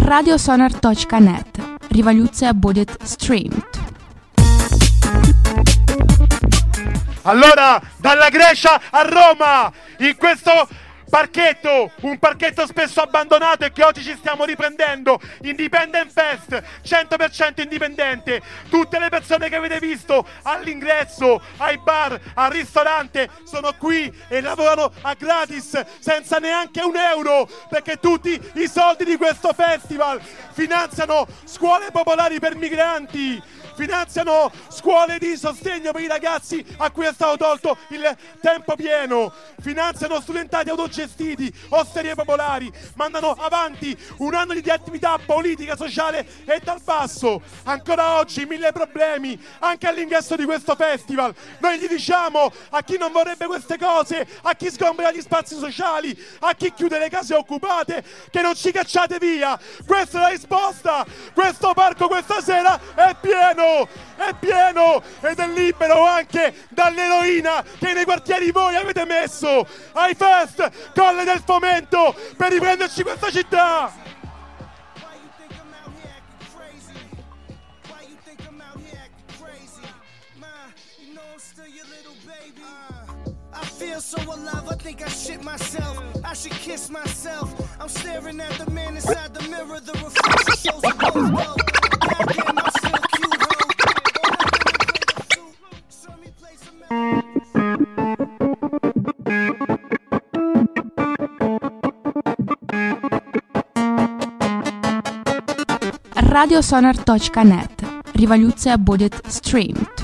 Radiosonar.net. Революция будет streamed. Allora, dalla Grecia a Roma, in questo parchetto, un parchetto spesso abbandonato e che oggi ci stiamo riprendendo, Independent Fest, 100% indipendente. Tutte le persone che avete visto all'ingresso, ai bar, al ristorante, sono qui e lavorano a gratis, senza neanche un euro, perché tutti i soldi di questo festival finanziano scuole popolari per migranti, finanziano scuole di sostegno per i ragazzi a cui è stato tolto il tempo pieno, finanziano studentati autogestiti, osterie popolari, mandano avanti un anno di attività politica, sociale e dal basso. Ancora oggi 1000 problemi anche all'ingresso di questo festival. Noi gli diciamo a chi non vorrebbe queste cose, a chi sgombera gli spazi sociali, a chi chiude le case occupate, che non ci cacciate via. Questa è la risposta. Questo parco questa sera è pieno ed è libero anche dall'eroina che nei quartieri voi avete messo ai fest Colle del Fomento per riprenderci questa città. I feel so alive, I think I shit myself. I should kiss myself. I'm staring at the man inside the mirror. The reflection shows a gold glow. Goddamn, I'm still cute, ho. Saw me play some Radiosonar.net. Революция будет streamed.